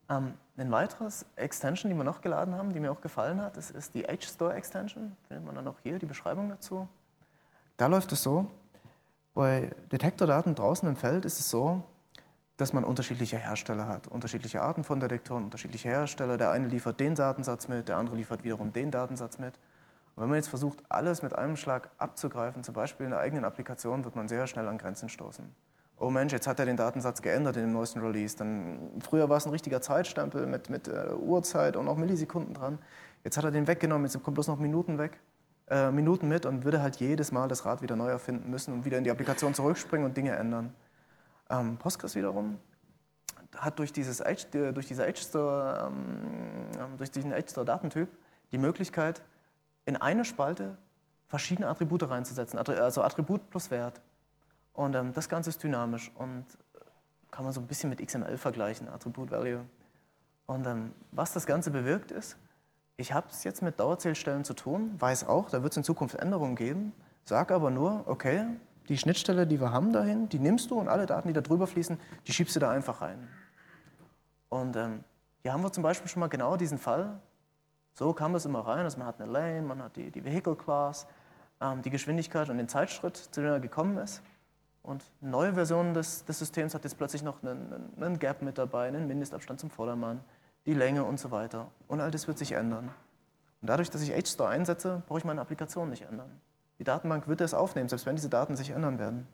Ähm, ein weiteres Extension, die wir noch geladen haben, die mir auch gefallen hat, das ist die H-Store-Extension. Findet man dann auch hier die Beschreibung dazu. Da läuft es so, bei Detektordaten draußen im Feld ist es so, dass man unterschiedliche Hersteller hat, unterschiedliche Arten von Detektoren, unterschiedliche Hersteller. Der eine liefert den Datensatz mit, der andere liefert wiederum den Datensatz mit. Und wenn man jetzt versucht, alles mit einem Schlag abzugreifen, zum Beispiel in der eigenen Applikation, wird man sehr schnell an Grenzen stoßen. Oh Mensch, jetzt hat er den Datensatz geändert in dem neuesten Release. Dann, früher war es ein richtiger Zeitstempel mit, mit äh, Uhrzeit und auch Millisekunden dran. Jetzt hat er den weggenommen, jetzt kommt bloß noch Minuten weg, äh, Minuten mit und würde halt jedes Mal das Rad wieder neu erfinden müssen und wieder in die Applikation zurückspringen und Dinge ändern. Ähm, Postgres wiederum hat durch, dieses H, durch, diese H-Store, ähm, durch diesen H-Store-Datentyp die Möglichkeit, in eine Spalte verschiedene Attribute reinzusetzen, also Attribut plus Wert. Und ähm, das Ganze ist dynamisch und kann man so ein bisschen mit X M L vergleichen, Attribute Value. Und ähm, was das Ganze bewirkt ist, ich habe es jetzt mit Dauerzählstellen zu tun, weiß auch, da wird es in Zukunft Änderungen geben, sage aber nur, okay, die Schnittstelle, die wir haben dahin, die nimmst du und alle Daten, die da drüber fließen, die schiebst du da einfach rein. Und ähm, hier haben wir zum Beispiel schon mal genau diesen Fall. So kam das immer rein, also man hat eine Lane, man hat die, die Vehicle Class, ähm, die Geschwindigkeit und den Zeitschritt, zu dem er gekommen ist. Und eine neue Version des, des Systems hat jetzt plötzlich noch einen, einen Gap mit dabei, einen Mindestabstand zum Vordermann, die Länge und so weiter. Und all das wird sich ändern. Und dadurch, dass ich H-Store einsetze, brauche ich meine Applikation nicht ändern. Die Datenbank wird es aufnehmen, selbst wenn diese Daten sich ändern werden.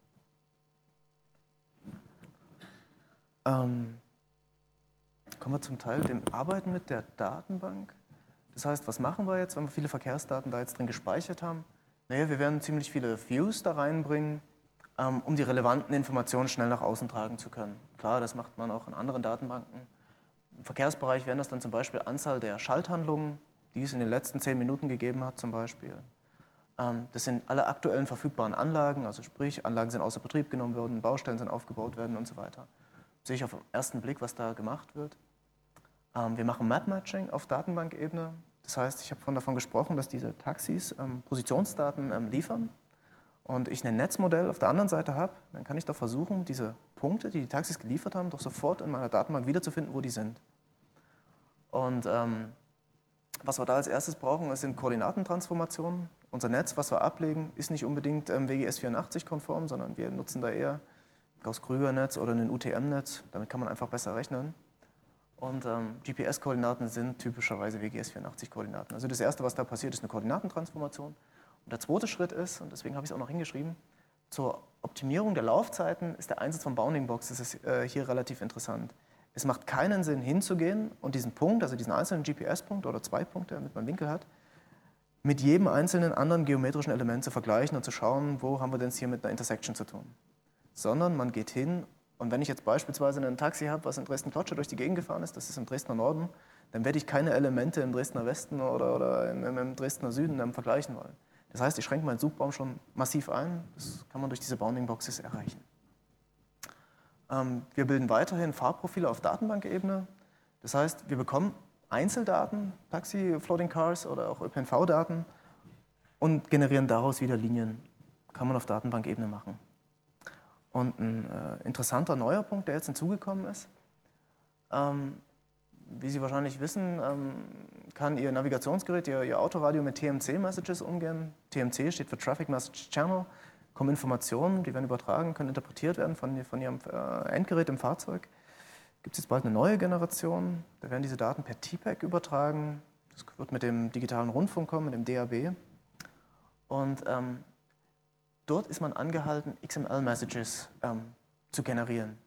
Ähm, kommen wir zum Teil dem Arbeiten mit der Datenbank. Das heißt, was machen wir jetzt, wenn wir viele Verkehrsdaten da jetzt drin gespeichert haben? Naja, wir werden ziemlich viele Views da reinbringen, ähm, um die relevanten Informationen schnell nach außen tragen zu können. Klar, das macht man auch in anderen Datenbanken. Im Verkehrsbereich wären das dann zum Beispiel Anzahl der Schalthandlungen, die es in den letzten zehn Minuten gegeben hat zum Beispiel. Das sind alle aktuellen verfügbaren Anlagen, also sprich, Anlagen sind außer Betrieb genommen worden, Baustellen sind aufgebaut werden und so weiter. Sehe ich auf den ersten Blick, was da gemacht wird. Wir machen Map-Matching auf Datenbankebene. Das heißt, ich habe von davon gesprochen, dass diese Taxis ähm, Positionsdaten ähm, liefern und ich ein Netzmodell auf der anderen Seite habe, dann kann ich doch versuchen, diese Punkte, die die Taxis geliefert haben, doch sofort in meiner Datenbank wiederzufinden, wo die sind. Und ähm, was wir da als erstes brauchen, sind Koordinatentransformationen. Unser Netz, was wir ablegen, ist nicht unbedingt ähm, W G S vierundachtzig-konform, sondern wir nutzen da eher Gauss-Krüger-Netz oder ein U T M-Netz. Damit kann man einfach besser rechnen. Und ähm, G P S-Koordinaten sind typischerweise W G S vierundachtzig-Koordinaten. Also das Erste, was da passiert, ist eine Koordinatentransformation. Und der zweite Schritt ist, und deswegen habe ich es auch noch hingeschrieben, zur Optimierung der Laufzeiten ist der Einsatz von Bounding Box. Das ist äh, hier relativ interessant. Es macht keinen Sinn, hinzugehen und diesen Punkt, also diesen einzelnen G P S-Punkt oder zwei Punkte, damit man Winkel hat, mit jedem einzelnen anderen geometrischen Element zu vergleichen und zu schauen, wo haben wir denn es hier mit einer Intersection zu tun. Sondern man geht hin und wenn ich jetzt beispielsweise ein Taxi habe, was in Dresden-Klotsche durch die Gegend gefahren ist, das ist im Dresdner Norden, dann werde ich keine Elemente im Dresdner Westen oder, oder im, im Dresdner Süden ähm, vergleichen wollen. Das heißt, ich schränke meinen Suchbaum schon massiv ein. Das kann man durch diese Bounding Boxes erreichen. Ähm, wir bilden weiterhin Fahrprofile auf Datenbankebene. Das heißt, wir bekommen Einzeldaten, Taxi, Floating Cars oder auch Ö P N V-Daten und generieren daraus wieder Linien. Kann man auf Datenbankebene machen. Und ein äh, interessanter neuer Punkt, der jetzt hinzugekommen ist, ähm, wie Sie wahrscheinlich wissen, ähm, kann Ihr Navigationsgerät, Ihr, Ihr Autoradio mit T M C-Messages umgehen. T M C steht für Traffic Message Channel. Kommen Informationen, die werden übertragen, können interpretiert werden von, von Ihrem äh, Endgerät im Fahrzeug. Gibt es jetzt bald eine neue Generation, da werden diese Daten per T PAC übertragen. Das wird mit dem digitalen Rundfunk kommen, mit dem D A B. Und ähm, dort ist man angehalten, X M L-Messages ähm, zu generieren.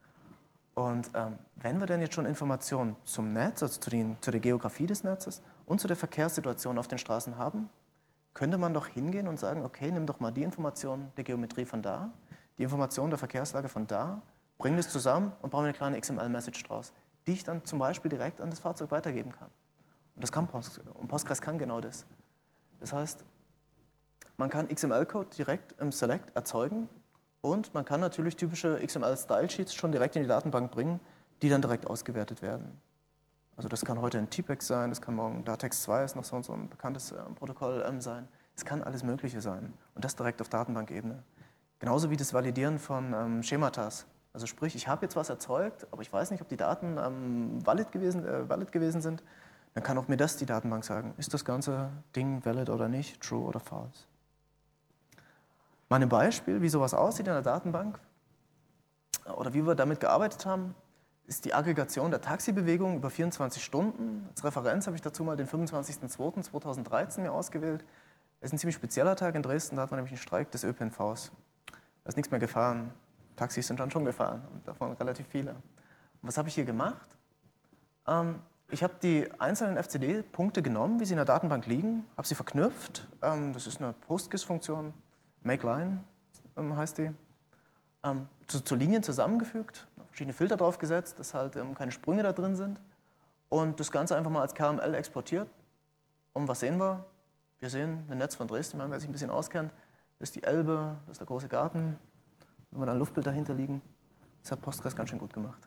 Und ähm, wenn wir denn jetzt schon Informationen zum Netz, also zu, den, zu der Geografie des Netzes und zu der Verkehrssituation auf den Straßen haben, könnte man doch hingehen und sagen, okay, nimm doch mal die Information der Geometrie von da, die Information der Verkehrslage von da, bring das zusammen und baue eine kleine X M L-Message draus, die ich dann zum Beispiel direkt an das Fahrzeug weitergeben kann. Und das kann Postgres, und Postgres kann genau das. Das heißt, man kann X M L-Code direkt im Select erzeugen und man kann natürlich typische X M L-Style-Sheets schon direkt in die Datenbank bringen, die dann direkt ausgewertet werden. Also das kann heute ein T PAC sein, das kann morgen Datex zwei ist noch so, so ein bekanntes äh, Protokoll ähm, sein. Es kann alles Mögliche sein und das direkt auf Datenbankebene. Genauso wie das Validieren von ähm, Schematas. Also sprich, ich habe jetzt was erzeugt, aber ich weiß nicht, ob die Daten ähm, valid, gewesen, äh, valid gewesen sind. Dann kann auch mir das die Datenbank sagen. Ist das ganze Ding valid oder nicht, true oder false? Mal ein Beispiel, wie sowas aussieht in der Datenbank oder wie wir damit gearbeitet haben, ist die Aggregation der Taxibewegung über vierundzwanzig Stunden. Als Referenz habe ich dazu mal den fünfundzwanzigsten zweiten zweitausenddreizehn mir ausgewählt. Das ist ein ziemlich spezieller Tag in Dresden, da hat man nämlich einen Streik des Ö P N Vs. Da ist nichts mehr gefahren. Taxis sind dann schon gefahren und davon relativ viele. Und was habe ich hier gemacht? Ähm, ich habe die einzelnen F C D-Punkte genommen, wie sie in der Datenbank liegen, habe sie verknüpft. Ähm, das ist eine PostGIS-Funktion, MakeLine ähm, heißt die. Ähm, zu, zu Linien zusammengefügt, verschiedene Filter drauf gesetzt, dass halt ähm, keine Sprünge da drin sind. Und das Ganze einfach mal als K M L exportiert. Und was sehen wir? Wir sehen ein Netz von Dresden, wer sich ein bisschen auskennt. Das ist die Elbe, das ist der große Garten. Wenn wir da ein Luftbild dahinter liegen, das hat Postgres ganz schön gut gemacht.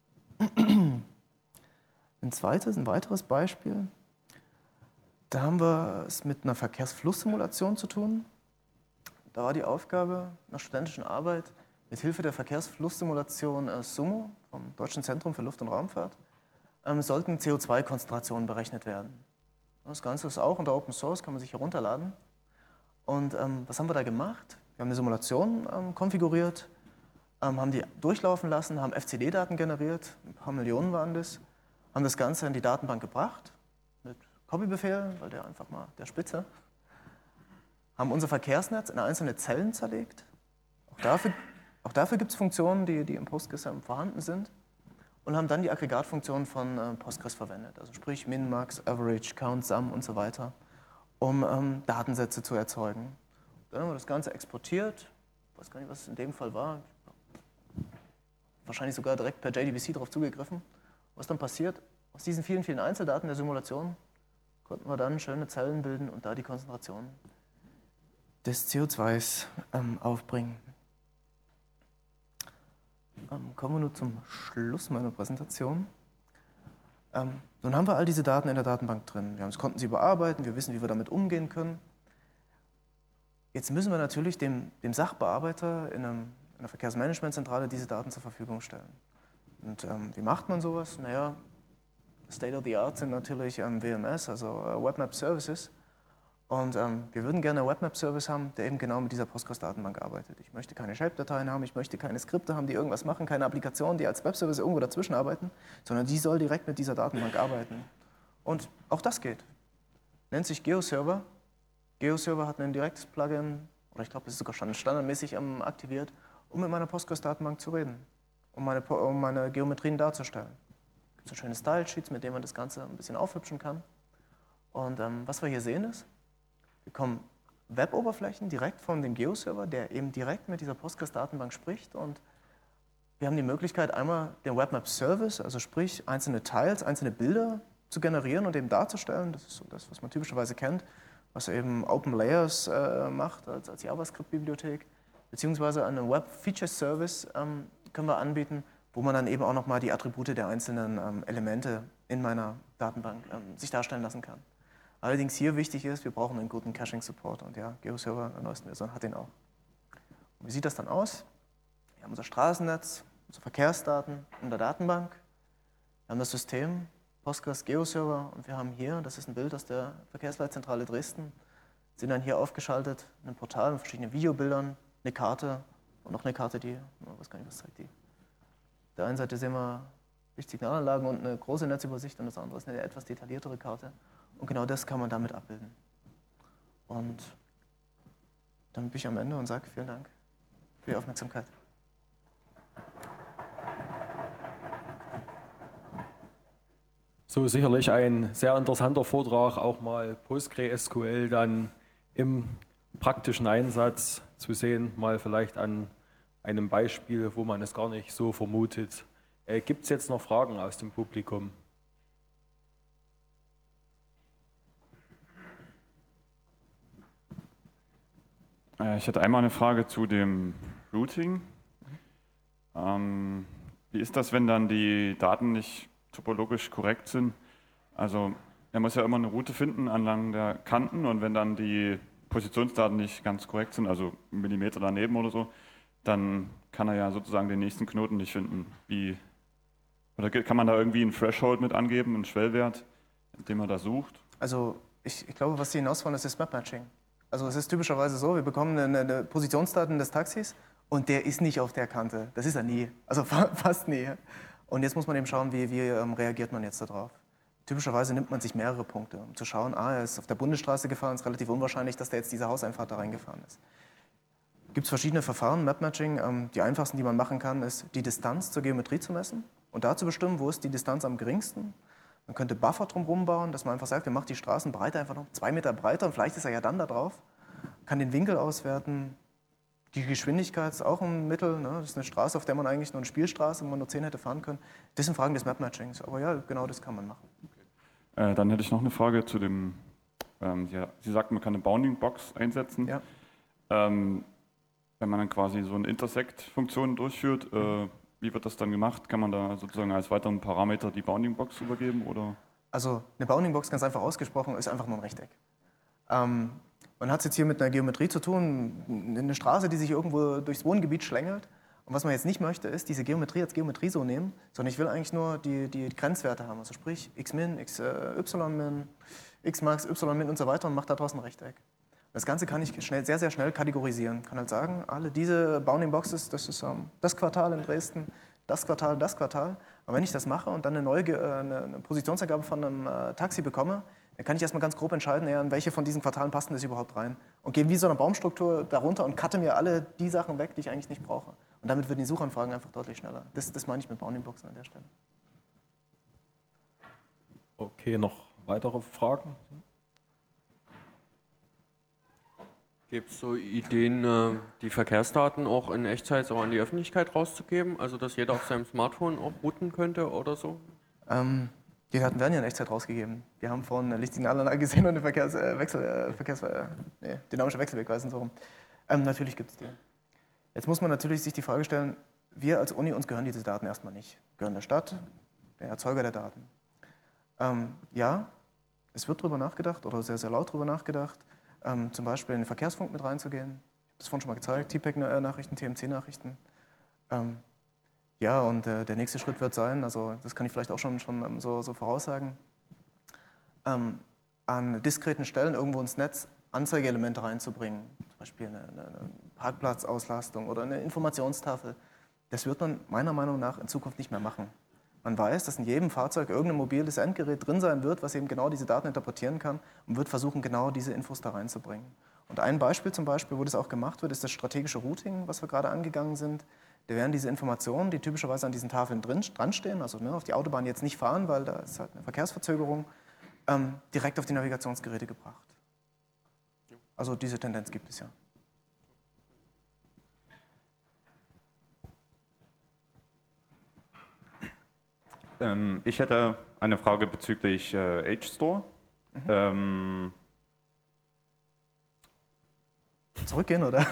Ein zweites, ein weiteres Beispiel, da haben wir es mit einer Verkehrsflusssimulation zu tun. Da war die Aufgabe einer studentischen Arbeit, mit Hilfe der Verkehrsflusssimulation äh, SUMO vom Deutschen Zentrum für Luft- und Raumfahrt ähm, sollten C O zwei Konzentrationen berechnet werden. Das Ganze ist auch unter Open Source, kann man sich herunterladen. Und ähm, was haben wir da gemacht? Wir haben eine Simulation ähm, konfiguriert, ähm, haben die durchlaufen lassen, haben F C D-Daten generiert, ein paar Millionen waren das, haben das Ganze in die Datenbank gebracht mit Copy-Befehl, weil der einfach mal der Spitze, haben unser Verkehrsnetz in einzelne Zellen zerlegt. Auch dafür, auch dafür gibt es Funktionen, die, die im Postgres vorhanden sind. Und haben dann die Aggregatfunktion von äh, Postgres verwendet, also sprich Min, Max, Average, Count, Sum und so weiter, um ähm, Datensätze zu erzeugen. Dann haben wir das Ganze exportiert, ich weiß gar nicht, was es in dem Fall war, wahrscheinlich sogar direkt per J D B C darauf zugegriffen. Was dann passiert, aus diesen vielen, vielen Einzeldaten der Simulation konnten wir dann schöne Zellen bilden und da die Konzentration des C O zwei ähm, aufbringen. Ähm, kommen wir nur zum Schluss meiner Präsentation. Ähm, nun haben wir all diese Daten in der Datenbank drin. Wir konnten sie bearbeiten, wir wissen, wie wir damit umgehen können. Jetzt müssen wir natürlich dem, dem Sachbearbeiter in, einem, in einer Verkehrsmanagementzentrale diese Daten zur Verfügung stellen. Und ähm, wie macht man sowas? Naja, State of the Art sind natürlich ähm, W M S, also äh, Webmap Services. Und ähm, wir würden gerne einen Webmap-Service haben, der eben genau mit dieser Postgres-Datenbank arbeitet. Ich möchte keine Shape-Dateien haben, ich möchte keine Skripte haben, die irgendwas machen, keine Applikationen, die als Webservice irgendwo dazwischen arbeiten, sondern die soll direkt mit dieser Datenbank arbeiten. Und auch das geht. Nennt sich GeoServer. GeoServer hat ein direktes Plugin, oder ich glaube, es ist sogar schon standardmäßig ähm, aktiviert, um mit meiner Postgres-Datenbank zu reden, um meine, um meine Geometrien darzustellen. Es gibt so schöne Style-Sheets, mit denen man das Ganze ein bisschen aufhübschen kann. Und ähm, was wir hier sehen ist, wir bekommen Web-Oberflächen direkt von dem GeoServer, der eben direkt mit dieser Postgres-Datenbank spricht. Und wir haben die Möglichkeit, einmal den Webmap-Service, also sprich einzelne Tiles, einzelne Bilder zu generieren und eben darzustellen. Das ist so das, was man typischerweise kennt, was eben Open Layers äh, macht als, als JavaScript-Bibliothek. Beziehungsweise einen Web-Feature-Service ähm, können wir anbieten, wo man dann eben auch nochmal die Attribute der einzelnen ähm, Elemente in meiner Datenbank ähm, sich darstellen lassen kann. Allerdings hier wichtig ist, wir brauchen einen guten Caching-Support und ja, GeoServer in der neuesten Version hat den auch. Und wie sieht das dann aus? Wir haben unser Straßennetz, unsere Verkehrsdaten in der Datenbank, wir haben das System Postgres GeoServer und wir haben hier, das ist ein Bild aus der Verkehrsleitzentrale Dresden, sind dann hier aufgeschaltet in einem Portal mit verschiedenen Videobildern, eine Karte und noch eine Karte, die, ich weiß gar nicht, was zeigt die. Auf der einen Seite sehen wir Lichtsignalanlagen und eine große Netzübersicht und das andere ist eine etwas detailliertere Karte. Und genau das kann man damit abbilden. Und dann bin ich am Ende und sage vielen Dank für die Aufmerksamkeit. So, sicherlich ein sehr interessanter Vortrag, auch mal PostgreSQL dann im praktischen Einsatz zu sehen, mal vielleicht an einem Beispiel, wo man es gar nicht so vermutet. Äh, Gibt es jetzt noch Fragen aus dem Publikum? Ich hätte einmal eine Frage zu dem Routing. Ähm, wie ist das, wenn dann die Daten nicht topologisch korrekt sind? Also er muss ja immer eine Route finden anlang der Kanten und wenn dann die Positionsdaten nicht ganz korrekt sind, also einen Millimeter daneben oder so, dann kann er ja sozusagen den nächsten Knoten nicht finden. Wie, oder kann man da irgendwie einen Threshold mit angeben, einen Schwellwert, den man da sucht? Also ich, ich glaube, was Sie hinaus wollen, ist das Map-Matching. Also es ist typischerweise so, wir bekommen eine, eine Positionsdaten des Taxis und der ist nicht auf der Kante. Das ist er nie, also fast nie. Und jetzt muss man eben schauen, wie, wie ähm, reagiert man jetzt darauf. Typischerweise nimmt man sich mehrere Punkte, um zu schauen, ah, er ist auf der Bundesstraße gefahren, ist relativ unwahrscheinlich, dass der jetzt diese Hauseinfahrt da reingefahren ist. Gibt es verschiedene Verfahren, Map-Matching. Ähm, die einfachsten, die man machen kann, ist die Distanz zur Geometrie zu messen und da zu bestimmen, wo ist die Distanz am geringsten. Man könnte Buffer drumherum bauen, dass man einfach sagt, wir machen die Straßenbreite einfach noch zwei Meter breiter und vielleicht ist er ja dann da drauf. Kann den Winkel auswerten. Die Geschwindigkeit ist auch ein Mittel. Ne? Das ist eine Straße, auf der man eigentlich nur eine Spielstraße, wo man nur zehn hätte fahren können. Das sind Fragen des Map-Matchings. Aber ja, genau das kann man machen. Okay. Äh, dann hätte ich noch eine Frage zu dem, ähm, ja, Sie sagten, man kann eine Bounding-Box einsetzen. Ja. Ähm, wenn man dann quasi so eine Intersect-Funktion durchführt, äh, wie wird das dann gemacht? Kann man da sozusagen als weiteren Parameter die Bounding-Box übergeben? Oder? Also eine Bounding-Box, ganz einfach ausgesprochen, ist einfach nur ein Rechteck. Ähm, man hat es jetzt hier mit einer Geometrie zu tun, eine Straße, die sich irgendwo durchs Wohngebiet schlängelt. Und was man jetzt nicht möchte, ist diese Geometrie als Geometrie so nehmen, sondern ich will eigentlich nur die, die Grenzwerte haben. Also sprich x-min, x-y-min, x-max, y-min und so weiter und mache daraus ein Rechteck. Das Ganze kann ich schnell, sehr, sehr schnell kategorisieren. Ich kann halt sagen, alle diese Bounding Boxes, das ist ähm, das Quartal in Dresden, das Quartal, das Quartal. Und wenn ich das mache und dann eine neue äh, eine, eine Positionsangabe von einem äh, Taxi bekomme, dann kann ich erstmal ganz grob entscheiden, ja, in welche von diesen Quartalen passt denn das überhaupt rein. Und gehe wie so eine Baumstruktur darunter und cutte mir alle die Sachen weg, die ich eigentlich nicht brauche. Und damit werden die Suchanfragen einfach deutlich schneller. Das, das meine ich mit Bounding Boxen an der Stelle. Okay, noch weitere Fragen? Gibt es so Ideen, die Verkehrsdaten auch in Echtzeit so an die Öffentlichkeit rauszugeben? Also dass jeder auf seinem Smartphone auch routen könnte oder so? Ähm, die Daten werden ja in Echtzeit rausgegeben. Wir haben vorhin eine Lichtsignalanlage gesehen und eine Verkehrs, äh, Wechsel, äh, Verkehrs, äh, nee, dynamische Wechselwegweisen so rum. Ähm, natürlich gibt es die. Jetzt muss man natürlich sich die Frage stellen, wir als Uni, uns gehören diese Daten erstmal nicht. Gehören der Stadt, der Erzeuger der Daten. Ähm, ja, es wird darüber nachgedacht oder sehr, sehr laut darüber nachgedacht, ähm, zum Beispiel in den Verkehrsfunk mit reinzugehen. Ich habe das vorhin schon mal gezeigt, T P E C-Nachrichten, T M C-Nachrichten. Ähm, ja, und äh, der nächste Schritt wird sein, also das kann ich vielleicht auch schon, schon ähm, so, so voraussagen, ähm, an diskreten Stellen irgendwo ins Netz Anzeigeelemente reinzubringen, zum Beispiel eine, eine Parkplatzauslastung oder eine Informationstafel. Das wird man meiner Meinung nach in Zukunft nicht mehr machen. Man weiß, dass in jedem Fahrzeug irgendein mobiles Endgerät drin sein wird, was eben genau diese Daten interpretieren kann und wird versuchen, genau diese Infos da reinzubringen. Und ein Beispiel zum Beispiel, wo das auch gemacht wird, ist das strategische Routing, was wir gerade angegangen sind. Da werden diese Informationen, die typischerweise an diesen Tafeln drin, dran stehen, also ne, auf die Autobahn jetzt nicht fahren, weil da ist halt eine Verkehrsverzögerung, ähm, direkt auf die Navigationsgeräte gebracht. Also diese Tendenz gibt es ja. Ähm, ich hätte eine Frage bezüglich äh, H-Store. Mhm. Ähm, Zurückgehen, oder?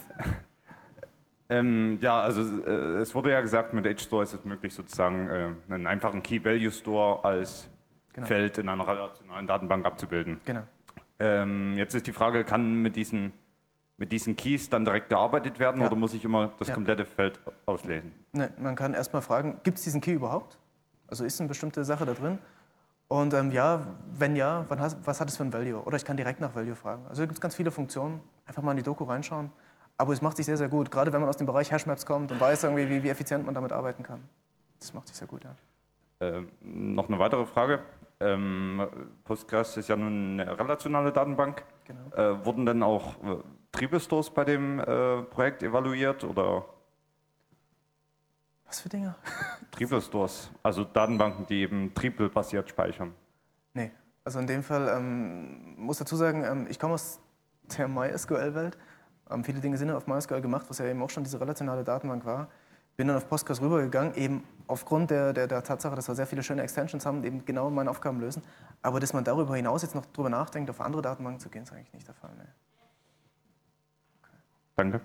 ähm, ja, also äh, es wurde ja gesagt, mit H-Store ist es möglich, sozusagen äh, einen einfachen Key-Value-Store als genau. Feld in einer relationalen Datenbank abzubilden. Genau. Ähm, jetzt ist die Frage, kann mit diesen, mit diesen Keys dann direkt gearbeitet werden ja. oder muss ich immer das ja. komplette Feld auslesen? Ne, man kann erstmal fragen, gibt es diesen Key überhaupt? Also ist eine bestimmte Sache da drin? Und ähm, ja, wenn ja, was, was hat es für ein Value? Oder ich kann direkt nach Value fragen. Also da gibt es ganz viele Funktionen. Einfach mal in die Doku reinschauen. Aber es macht sich sehr, sehr gut. Gerade wenn man aus dem Bereich Hashmaps kommt und weiß, irgendwie, wie, wie effizient man damit arbeiten kann. Das macht sich sehr gut, ja. Ähm, noch eine weitere Frage. Ähm, Postgres ist ja nun eine relationale Datenbank. Genau. Äh, wurden denn auch äh, Triple-Stores bei dem äh, Projekt evaluiert? Oder? Was für Dinge? Triple-Stores, also Datenbanken, die eben triple-basiert speichern. Nee, also in dem Fall ähm, muss dazu sagen, ähm, ich komme aus der MySQL-Welt. Ähm, viele Dinge sind auf MySQL gemacht, was ja eben auch schon diese relationale Datenbank war. Bin dann auf Postgres rübergegangen, eben aufgrund der, der, der Tatsache, dass wir sehr viele schöne Extensions haben, die eben genau meine Aufgaben lösen. Aber dass man darüber hinaus jetzt noch drüber nachdenkt, auf andere Datenbanken zu gehen, ist eigentlich nicht der Fall. Nee. Okay. Danke.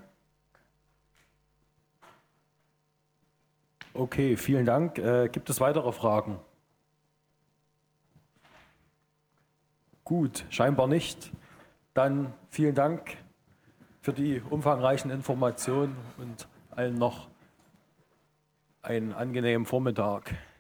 Okay, vielen Dank. Äh, gibt es weitere Fragen? Gut, scheinbar nicht. Dann vielen Dank für die umfangreichen Informationen und allen noch einen angenehmen Vormittag.